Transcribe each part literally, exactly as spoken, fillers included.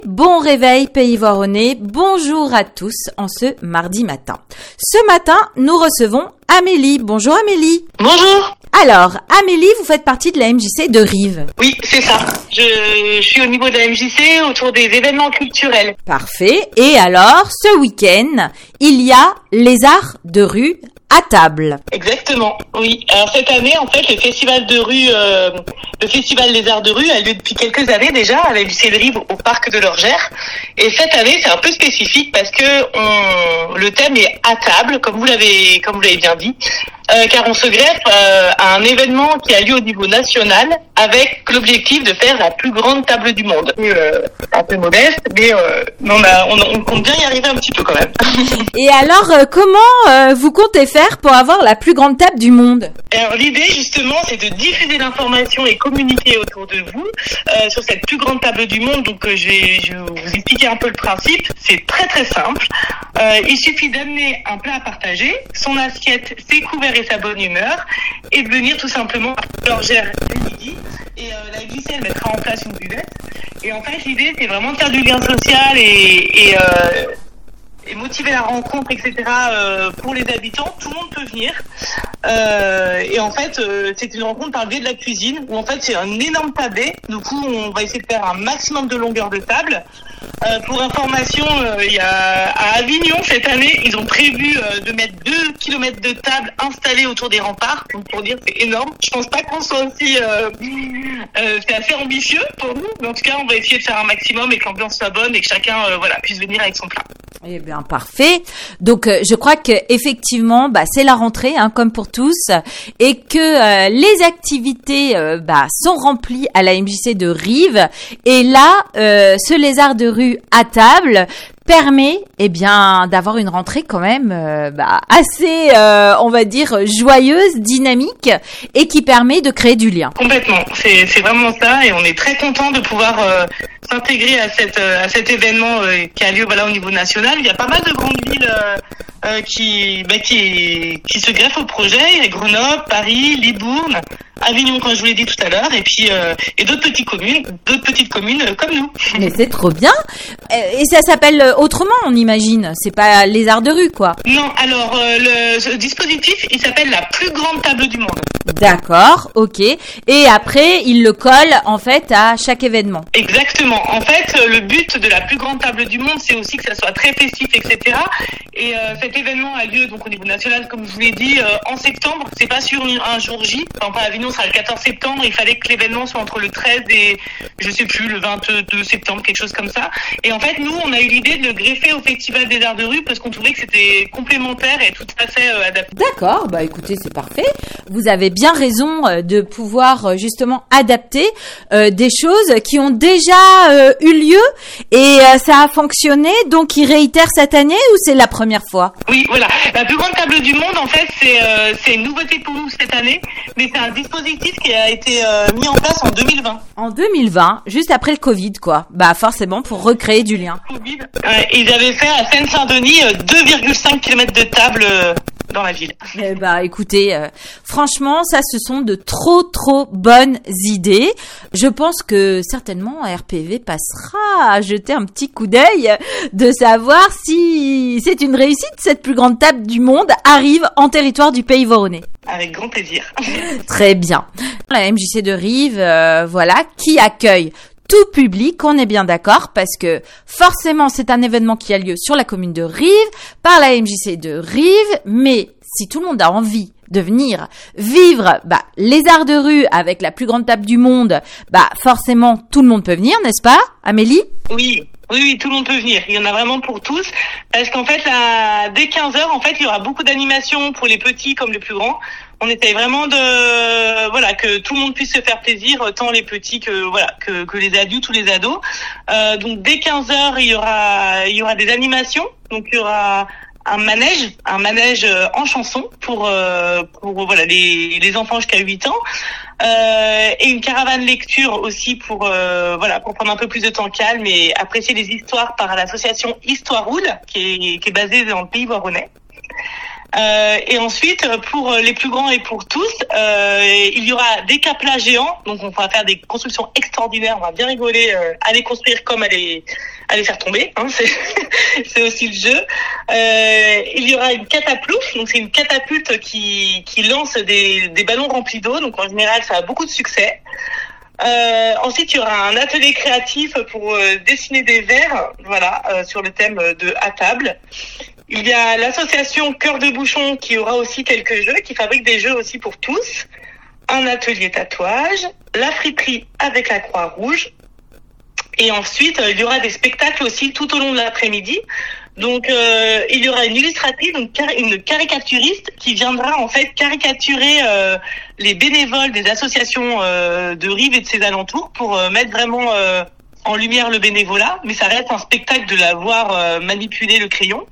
Bon réveil Pays Voironnais, bonjour à tous en ce mardi matin. Ce matin, nous recevons Amélie. Bonjour Amélie. Bonjour. Alors, Amélie, vous faites partie de la M J C de Rives. Oui, c'est ça. Je, je suis au niveau de la M J C autour des événements culturels. Parfait. Et alors, ce week-end, il y a les arts de rue à table. Exactement, oui. Alors cette année, en fait, le festival de rue, euh, le festival des arts de rue a lieu depuis quelques années déjà à la M J C de Rives au parc de l'Orgère. Et cette année, c'est un peu spécifique parce que on, le thème est à table, comme vous l'avez, comme vous l'avez bien dit. Euh, car on se greffe euh, à un événement qui a lieu au niveau national avec l'objectif de faire la plus grande table du monde. Euh, un peu modeste, mais euh, on, a, on, on compte bien y arriver un petit peu quand même. Et alors, euh, comment euh, vous comptez faire pour avoir la plus grande table du monde ? Alors l'idée justement, c'est de diffuser l'information et communiquer autour de vous euh, sur cette plus grande table du monde. Donc euh, je, vais, je vais vous expliquer un peu le principe. C'est très très simple. Euh, il suffit d'amener un plat à partager, son assiette, ses couverts et sa bonne humeur, et de venir tout simplement à l'Orgère le midi. Et euh, la M J C, elle mettra en place une buvette. Et en fait, l'idée, c'est vraiment de faire du lien social et, et, euh, et motiver la rencontre, et cetera. Euh, pour les habitants. Tout le monde peut venir. Euh, et en fait, euh, c'est une rencontre par le biais de la cuisine, où en fait, c'est un énorme tablé. Du coup, on va essayer de faire un maximum de longueur de table. Euh, pour information, euh, il y a à Avignon cette année, ils ont prévu euh, de mettre deux kilomètres de table installées autour des remparts. Donc pour dire, c'est énorme. Je pense pas qu'on soit aussi, euh, euh, c'est assez ambitieux pour nous. Mais en tout cas, on va essayer de faire un maximum et que l'ambiance soit bonne et que chacun, euh, voilà, puisse venir avec son plat. Eh bien, parfait. Donc, euh, je crois que effectivement, bah, c'est la rentrée, hein, comme pour tous, et que euh, les activités, euh, bah, sont remplies à la M J C de Rives. Et là, euh, ce lézard de rue à table permet, eh bien, d'avoir une rentrée quand même, euh, bah, assez, euh, on va dire, joyeuse, dynamique, et qui permet de créer du lien. Complètement. C'est, c'est vraiment ça, et on est très content de pouvoir euh, s'intégrer à cette, à cet événement euh, qui a lieu, voilà, au niveau national. Il y a pas mal de grandes villes euh, euh, qui, bah, qui, qui se greffent au projet. Il y a Grenoble, Paris, Libourne, Avignon, comme je vous l'ai dit tout à l'heure, et puis euh, et d'autres petites communes, d'autres petites communes euh, comme nous. Mais c'est trop bien. Et ça s'appelle autrement, on imagine. C'est pas les arts de rue, quoi. Non, alors euh, le ce dispositif, il s'appelle la plus grande table du monde. D'accord, ok. Et après, il le colle en fait à chaque événement. Exactement. En fait, le but de la plus grande table du monde, c'est aussi que ça soit très festif, et cetera. Et euh, cet événement a lieu donc au niveau national, comme je vous l'ai dit, euh, en septembre. C'est pas sur un jour J. Enfin, pas à Avignon, ce sera le quatorze septembre. Il fallait que l'événement soit entre le treize et je sais plus le vingt-deux septembre, quelque chose comme ça. Et en fait, nous, on a eu l'idée de le greffer au Festival des Arts de Rue parce qu'on trouvait que c'était complémentaire et tout à fait euh, adapté. D'accord, bah écoutez, c'est parfait. Vous avez bien raison euh, de pouvoir euh, justement adapter euh, des choses qui ont déjà euh, eu lieu et euh, ça a fonctionné. Donc, ils réitèrent cette année ou c'est la première fois ? Oui, voilà. La plus grande table du monde, en fait, c'est euh, c'est une nouveauté pour nous cette année, mais c'est un dispositif qui a été euh, mis en place en deux mille vingt. En deux mille vingt, juste après le Covid, quoi. Bah forcément pour recréer du lien. Covid. Ouais, ils avaient fait à Seine-Saint-Denis euh, deux virgule cinq kilomètres de table euh, dans la ville. Eh bah écoutez, euh, franchement, ça ce sont de trop trop bonnes idées. Je pense que certainement R P V passera à jeter un petit coup d'œil de savoir si c'est une réussite. Cette plus grande table du monde arrive en territoire du Pays Voironnais. Avec grand plaisir. Très bien. La M J C de Rives, euh, voilà, qui accueille tout public, on est bien d'accord, parce que forcément c'est un événement qui a lieu sur la commune de Rives, par la M J C de Rives, mais si tout le monde a envie de venir vivre bah, les arts de rue avec la plus grande table du monde, bah forcément tout le monde peut venir, n'est-ce pas, Amélie ? Oui. Oui, oui, tout le monde peut venir. Il y en a vraiment pour tous. Parce qu'en fait, là, dès quinze heures, en fait, il y aura beaucoup d'animations pour les petits comme les plus grands. On essaye vraiment de, voilà, que tout le monde puisse se faire plaisir, tant les petits que, voilà, que, que les adultes ou les ados. Euh, donc, dès quinze heures, il y aura, il y aura des animations. Donc, il y aura un manège, un manège en chanson pour, euh, pour, voilà, les, les enfants jusqu'à huit ans. Euh, et une caravane lecture aussi pour euh, voilà pour prendre un peu plus de temps calme et apprécier les histoires par l'association Histoire Roule qui est qui est basée dans le Pays Voironnais. Euh, et ensuite, pour les plus grands et pour tous, euh, il y aura des caplats géants. Donc, on va faire des constructions extraordinaires. On va bien rigoler euh, à les construire comme à les, à les faire tomber. Hein, c'est, c'est aussi le jeu. Euh, il y aura une cataplouf. Donc, c'est une catapulte qui, qui lance des, des ballons remplis d'eau. Donc, en général, ça a beaucoup de succès. Euh, ensuite, il y aura un atelier créatif pour euh, dessiner des vers, voilà, euh, sur le thème de à table. Il y a l'association Cœur de Bouchon qui aura aussi quelques jeux, qui fabrique des jeux aussi pour tous. Un atelier tatouage, la friterie avec la Croix-Rouge. Et ensuite, il y aura des spectacles aussi tout au long de l'après-midi. Donc, euh, il y aura une illustratrice, donc une caricaturiste qui viendra en fait caricaturer euh, les bénévoles des associations euh, de Rives et de ses alentours pour euh, mettre vraiment euh, en lumière le bénévolat. Mais ça reste un spectacle de la voir euh, manipuler le crayon.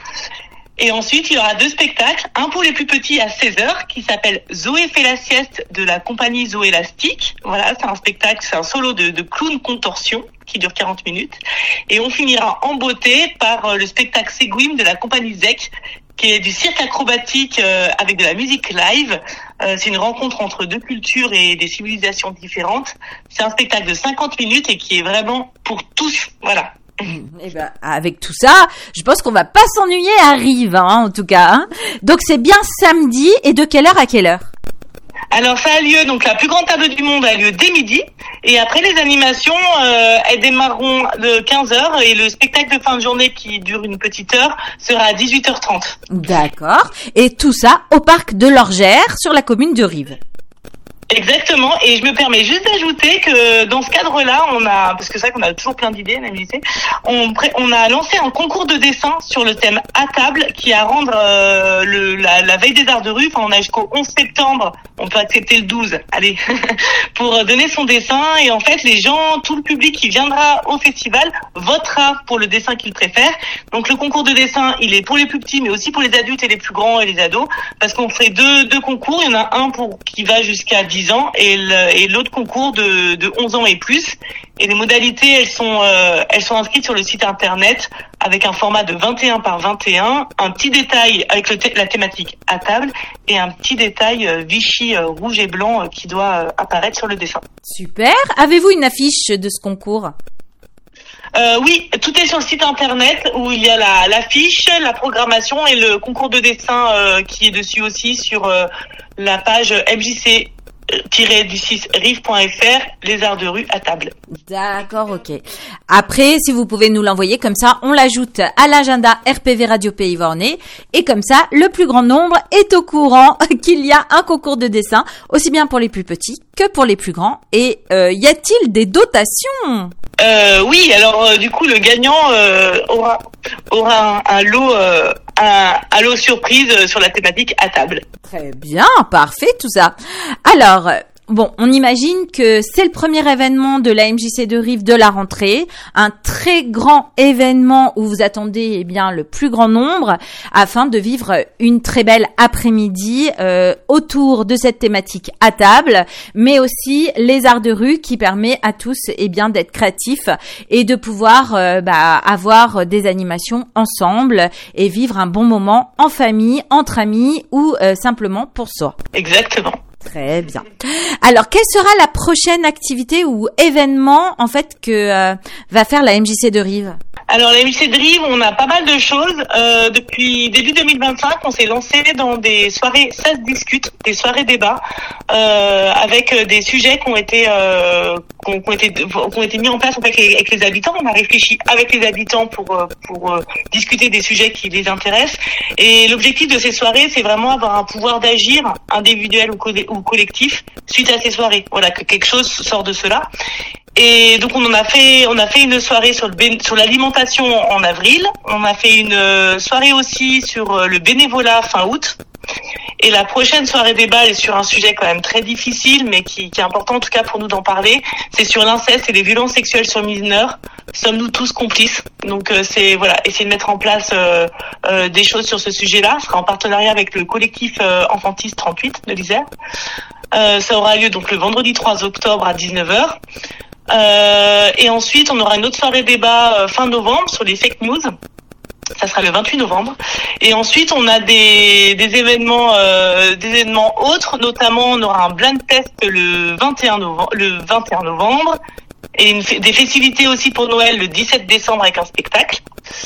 Et ensuite, il y aura deux spectacles. Un pour les plus petits à seize heures qui s'appelle Zoé fait la sieste de la compagnie Zoé Elastique. Voilà, c'est un spectacle, c'est un solo de, de clown contorsion qui dure quarante minutes. Et on finira en beauté par le spectacle Seguim de la compagnie Zec, qui est du cirque acrobatique euh, avec de la musique live. Euh, c'est une rencontre entre deux cultures et des civilisations différentes. C'est un spectacle de cinquante minutes et qui est vraiment pour tous. Voilà. Eh ben, avec tout ça, je pense qu'on va pas s'ennuyer à Rives, hein, en tout cas. Hein. Donc c'est bien samedi, et de quelle heure à quelle heure? Alors ça a lieu, donc la plus grande table du monde a lieu dès midi, et après les animations, euh, elles démarreront de quinze heures, et le spectacle de fin de journée qui dure une petite heure sera à dix-huit heures trente. D'accord, et tout ça au parc de l'Orgère, sur la commune de Rives. Exactement, et je me permets juste d'ajouter que dans ce cadre-là, on a, parce que c'est vrai qu'on a toujours plein d'idées à la M J C, on, on a lancé un concours de dessin sur le thème à table qui a à rendre euh, le, la, la veille des arts de rue. Enfin, on a jusqu'au onze septembre, on peut accepter le douze, allez, pour donner son dessin. Et en fait, les gens, tout le public qui viendra au festival votera pour le dessin qu'il préfère. Donc le concours de dessin, il est pour les plus petits, mais aussi pour les adultes et les plus grands et les ados, parce qu'on fait deux, deux concours. Il y en a un pour qui va jusqu'à dix ans et, le, et l'autre concours de, de onze ans et plus. Et les modalités, elles sont, euh, elles sont inscrites sur le site internet avec un format de vingt et un par vingt et un, un petit détail avec le thé- la thématique à table et un petit détail euh, Vichy euh, rouge et blanc euh, qui doit euh, apparaître sur le dessin. Super. Avez-vous une affiche de ce concours ? Euh, oui, tout est sur le site internet où il y a la, l'affiche, la programmation et le concours de dessin euh, qui est dessus aussi sur euh, la page M J C du six rive point f r, les arts de rue à table. D'accord, ok. Après, si vous pouvez nous l'envoyer, comme ça, on l'ajoute à l'agenda R P V Radio Pays Bornée. Et comme ça, le plus grand nombre est au courant qu'il y a un concours de dessin, aussi bien pour les plus petits que pour les plus grands. Et euh, y a-t-il des dotations ? Euh, oui, alors euh, du coup, le gagnant euh, aura aura un, un lot euh, un, un lot surprise sur la thématique à table. Très bien, parfait tout ça. Alors, bon, on imagine que c'est le premier événement de la M J C de Rives de la rentrée, un très grand événement où vous attendez eh bien le plus grand nombre afin de vivre une très belle après-midi euh, autour de cette thématique à table, mais aussi les arts de rue qui permet à tous eh bien d'être créatifs et de pouvoir euh, bah, avoir des animations ensemble et vivre un bon moment en famille, entre amis ou euh, simplement pour soi. Exactement. Très bien. Alors, quelle sera la prochaine activité ou événement en fait que euh, va faire la M J C de Rives ? Alors, la M J C de Rives, on a pas mal de choses. Euh, depuis début deux mille vingt-cinq, on s'est lancé dans des soirées ça se discute, des soirées débats, euh, avec des sujets qui ont été euh, qui ont, qui ont été qui ont été mis en place avec les, avec les habitants. On a réfléchi avec les habitants pour pour euh, discuter des sujets qui les intéressent. Et l'objectif de ces soirées, c'est vraiment avoir un pouvoir d'agir individuel ou, co- ou collectif suite à ces soirées. Voilà, que quelque chose sort de cela. Et donc on en a fait, on a fait une soirée sur le bé- sur l'alimentation en avril. On a fait une soirée aussi sur le bénévolat fin août. Et la prochaine soirée débat est sur un sujet quand même très difficile, mais qui, qui est important en tout cas pour nous d'en parler. C'est sur l'inceste et les violences sexuelles sur mineurs. Sommes-nous tous complices ? Donc euh, c'est voilà, essayer de mettre en place euh, euh, des choses sur ce sujet-là. Ce sera en partenariat avec le collectif euh, Enfantis trente-huit de l'Isère. Euh, ça aura lieu donc le vendredi trois octobre à dix-neuf heures. Euh, et ensuite, on aura une autre soirée débat euh, fin novembre sur les fake news. Ça sera le vingt-huit novembre. Et ensuite, on a des, des événements, euh, des événements autres. Notamment, on aura un blind test le vingt et un novembre, le vingt et un novembre. Et une, des festivités aussi pour Noël le dix-sept décembre avec un spectacle.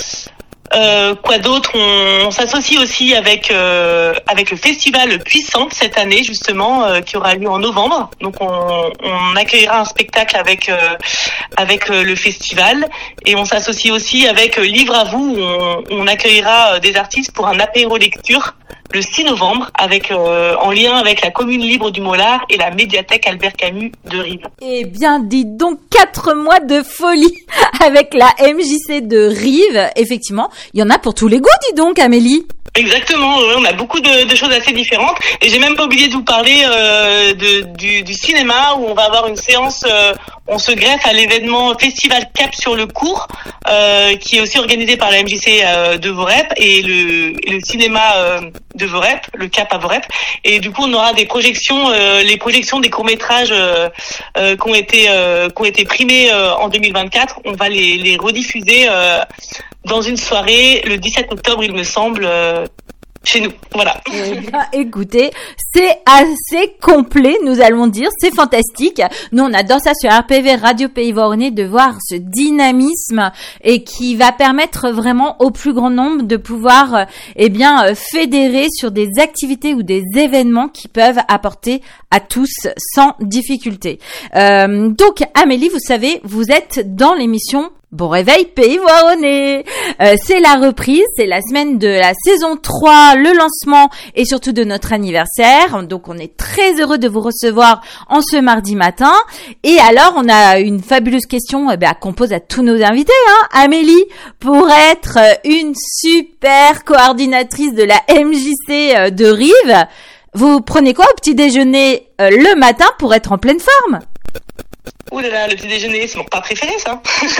Euh, quoi d'autre? On, on s'associe aussi avec euh, avec le festival Puissante cette année justement euh, qui aura lieu en novembre. Donc on, on accueillera un spectacle avec euh, avec euh, le festival et on s'associe aussi avec euh, Livre à vous où on, on accueillera euh, des artistes pour un apéro lecture le six novembre avec euh, en lien avec la commune libre du Mollard et la médiathèque Albert Camus de Rives. Eh bien, dites donc quatre mois de folie avec la M J C de Rives. Effectivement, il y en a pour tous les goûts, dis donc, Amélie. Exactement, ouais, on a beaucoup de, de choses assez différentes et j'ai même pas oublié de vous parler euh, de, du, du cinéma où on va avoir une séance, euh, on se greffe à l'événement Festival Cap sur le Cours euh, qui est aussi organisé par la M J C euh, de Vorep et le, et le cinéma euh, de Vorep, le Cap à Vorep, et du coup on aura des projections, euh, les projections des courts-métrages euh, euh, qui ont été euh, qui ont été primés euh, en deux mille vingt-quatre, on va les, les rediffuser euh, dans une soirée le dix-sept octobre, il me semble, euh, chez nous. Voilà. Eh bien, écoutez, c'est assez complet, nous allons dire, c'est fantastique. Nous, on adore ça sur R P V, Radio Pays Voronezh, de voir ce dynamisme et qui va permettre vraiment au plus grand nombre de pouvoir, euh, eh bien, euh, fédérer sur des activités ou des événements qui peuvent apporter à tous sans difficulté. Euh, donc, Amélie, vous savez, vous êtes dans l'émission Bon réveil Pays Voronezh. Euh, c'est la reprise, c'est la semaine de la saison trois, le lancement et surtout de notre anniversaire. Donc on est très heureux de vous recevoir en ce mardi matin. Et alors on a une fabuleuse question eh ben, qu'on pose à tous nos invités. Hein. Amélie, pour être une super coordinatrice de la M J C de Rives, vous prenez quoi au petit déjeuner euh, le matin pour être en pleine forme? Ouh là là, le petit déjeuner, c'est mon repas préféré, ça.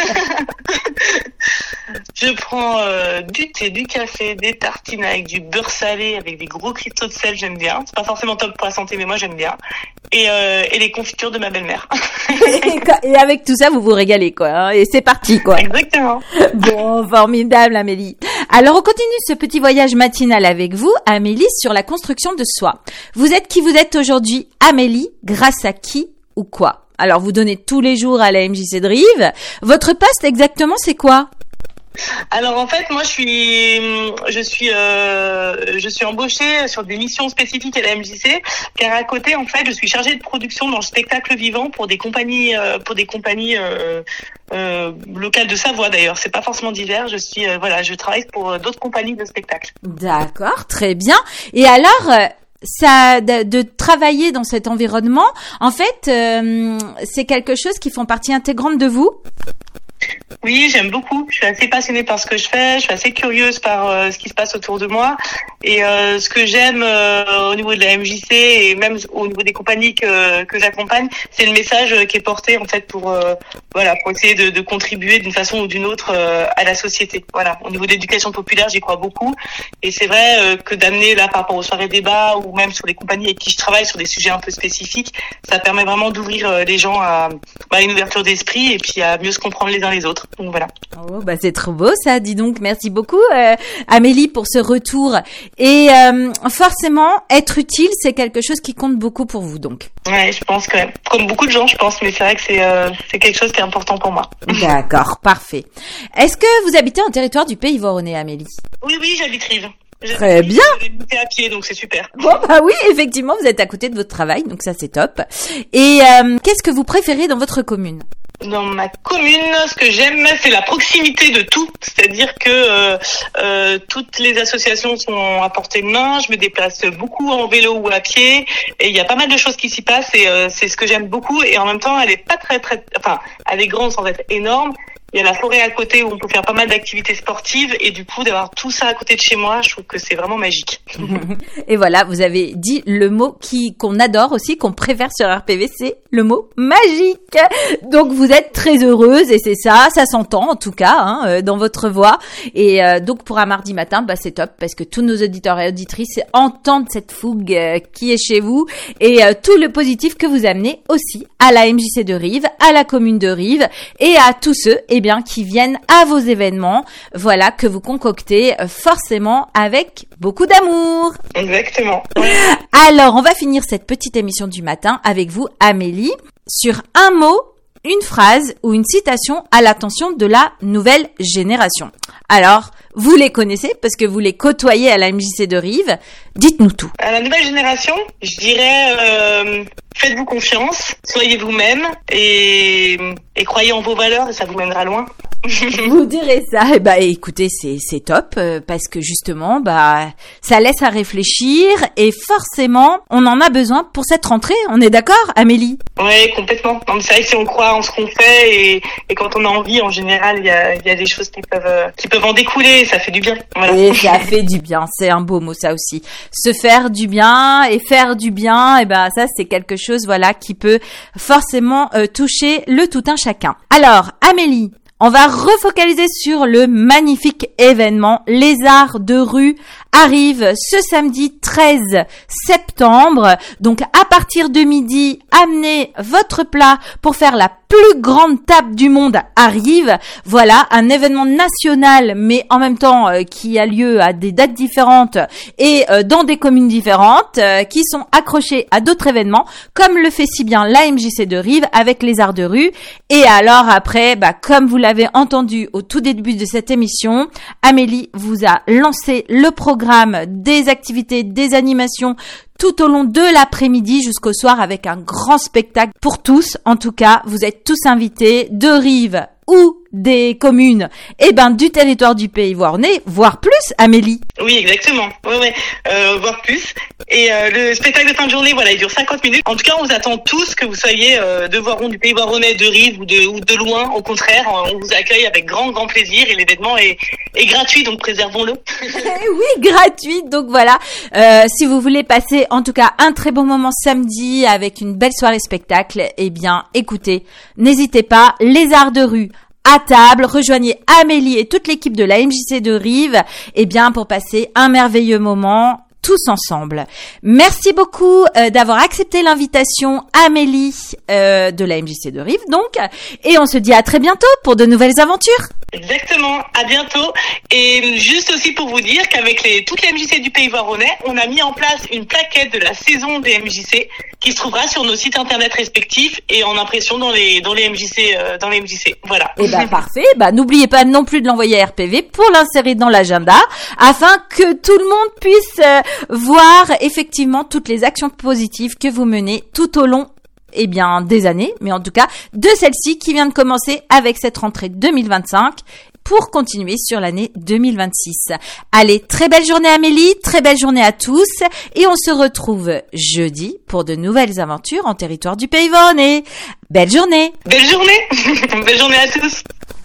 Je prends euh, du thé, du café, des tartines avec du beurre salé, avec des gros cristaux de sel, j'aime bien. C'est pas forcément top pour la santé, mais moi j'aime bien. Et, euh, et les confitures de ma belle-mère. et, et avec tout ça, vous vous régalez, quoi. Hein, et c'est parti, quoi. Exactement. Bon, formidable, Amélie. Alors, on continue ce petit voyage matinal avec vous, Amélie, sur la construction de soi. Vous êtes qui vous êtes aujourd'hui, Amélie, grâce à qui ou quoi? Alors, vous donnez tous les jours à la M J C de Rives. Votre poste exactement, c'est quoi? Alors en fait, moi je suis, je suis, euh, je suis embauchée sur des missions spécifiques à la M J C, car à côté en fait, je suis chargée de production dans le spectacle vivant pour des compagnies, euh, pour des compagnies euh, euh, locales de Savoie d'ailleurs. C'est pas forcément divers. Je suis, euh, voilà, je travaille pour d'autres compagnies de spectacle. D'accord, très bien. Et alors. Euh... Ça, de, de travailler dans cet environnement, en fait, euh, c'est quelque chose qui fait partie intégrante de vous? Oui, j'aime beaucoup. Je suis assez passionnée par ce que je fais. Je suis assez curieuse par euh, ce qui se passe autour de moi. Et euh, ce que j'aime euh, au niveau de la M J C et même au niveau des compagnies que, que j'accompagne, c'est le message qui est porté en fait pour euh, voilà pour essayer de, de contribuer d'une façon ou d'une autre euh, à la société. Voilà. Au niveau de l'éducation populaire, j'y crois beaucoup. Et c'est vrai euh, que d'amener là par rapport aux soirées débats ou même sur les compagnies avec qui je travaille sur des sujets un peu spécifiques, ça permet vraiment d'ouvrir euh, les gens à, à une ouverture d'esprit et puis à mieux se comprendre les uns les autres. Donc voilà. Oh bah c'est trop beau ça, dis donc. Merci beaucoup euh, Amélie pour ce retour. Et euh, forcément, être utile, c'est quelque chose qui compte beaucoup pour vous donc. Ouais, je pense que comme beaucoup de gens, je pense, mais c'est vrai que c'est euh, c'est quelque chose qui est important pour moi. D'accord, parfait. Est-ce que vous habitez en territoire du Pays Voronezh, Amélie? Oui, oui, j'habite Rives. Très bien. J'habite à pied, donc c'est super. Bon bah oui, effectivement, vous êtes à côté de votre travail, donc ça c'est top. Et euh, qu'est-ce que vous préférez dans votre commune? Dans ma commune, ce que j'aime, c'est la proximité de tout. C'est-à-dire que euh, euh, toutes les associations sont à portée de main. Je me déplace beaucoup en vélo ou à pied. Et il y a pas mal de choses qui s'y passent. Et euh, c'est ce que j'aime beaucoup. Et en même temps, elle est pas très, très... Enfin, elle est grande sans être énorme. Il y a la forêt à côté où on peut faire pas mal d'activités sportives. Et du coup, d'avoir tout ça à côté de chez moi, je trouve que c'est vraiment magique. Et voilà, vous avez dit le mot qui qu'on adore aussi, qu'on préfère sur R P V, c'est le mot magique. Donc vous êtes très heureuse et c'est ça, ça s'entend en tout cas hein, dans votre voix. Et euh, donc pour un mardi matin, bah c'est top parce que tous nos auditeurs et auditrices entendent cette fougue euh, qui est chez vous et euh, tout le positif que vous amenez aussi à la M J C de Rives, à la commune de Rives et à tous ceux et bien, qui viennent à vos événements, voilà, que vous concoctez euh, forcément avec beaucoup d'amour. Exactement. Alors, on va finir cette petite émission du matin avec vous, Amélie, sur un mot, une phrase ou une citation à l'attention de la nouvelle génération. Alors, vous les connaissez parce que vous les côtoyez à la M J C de Rives. Dites-nous tout. À la nouvelle génération, je dirais euh, faites-vous confiance, soyez vous-même et, et croyez en vos valeurs et ça vous mènera loin. Vous direz ça, eh bah écoutez, c'est c'est top euh, parce que justement, bah ça laisse à réfléchir et forcément, on en a besoin pour cette rentrée. On est d'accord, Amélie? Oui, complètement. Non, mais c'est vrai que si on croit en ce qu'on fait et, et quand on a envie, en général, il y a, il y a des choses qui peuvent euh, qui peuvent en découler. Ça fait du bien. Voilà. Et ça fait du bien. C'est un beau mot, ça aussi. Se faire du bien et faire du bien, et ben ça c'est quelque chose, voilà, qui peut forcément euh, toucher le tout un chacun. Alors, Amélie. On va refocaliser sur le magnifique événement. Les Arts de rue arrivent ce samedi treize septembre. Donc, à partir de midi, amenez votre plat pour faire la plus grande table du monde à Rives. Voilà, un événement national, mais en même temps euh, qui a lieu à des dates différentes et euh, dans des communes différentes, euh, qui sont accrochés à d'autres événements, comme le fait si bien la M J C de Rives avec les Arts de rue. Et alors après, bah, comme vous l'avez entendu au tout début de cette émission, Amélie vous a lancé le programme des activités, des animations, tout au long de l'après-midi jusqu'au soir avec un grand spectacle pour tous. En tout cas, vous êtes tous invités de Rives ou des communes, et ben du territoire du Pays Voironnais, voire plus, Amélie. Oui, exactement. Ouais, ouais, euh, voire plus. Et euh, le spectacle de fin de journée, voilà, il dure cinquante minutes. En tout cas, on vous attend tous, que vous soyez euh, de Voiron, du Pays Voironnais, de Rives ou de, ou de loin. Au contraire, on vous accueille avec grand, grand plaisir et l'événement est, est gratuit, donc préservons-le. Oui, gratuit. Donc voilà, euh, si vous voulez passer en tout cas un très bon moment samedi avec une belle soirée spectacle, eh bien, écoutez, n'hésitez pas, les Arts de rue à table, rejoignez Amélie et toute l'équipe de la M J C de Rives, eh bien, pour passer un merveilleux moment tous ensemble. Merci beaucoup euh, d'avoir accepté l'invitation, Amélie, euh, de la M J C de Rives, donc, et on se dit à très bientôt pour de nouvelles aventures. Exactement, à bientôt. Et juste aussi pour vous dire qu'avec les, toutes les M J C du Pays Voironnais, on a mis en place une plaquette de la saison des M J C qui se trouvera sur nos sites internet respectifs et en impression dans les dans les M J C euh, dans les M J C. Voilà. Et ben parfait. Bah n'oubliez pas non plus de l'envoyer à R P V pour l'insérer dans l'agenda afin que tout le monde puisse euh, voir effectivement toutes les actions positives que vous menez tout au long eh bien, des années, mais en tout cas, de celle-ci qui vient de commencer avec cette rentrée deux mille vingt-cinq pour continuer sur l'année deux mille vingt-six. Allez, très belle journée Amélie, très belle journée à tous et on se retrouve jeudi pour de nouvelles aventures en territoire du Pays Voironnais. Belle journée! Belle journée! Belle journée à tous!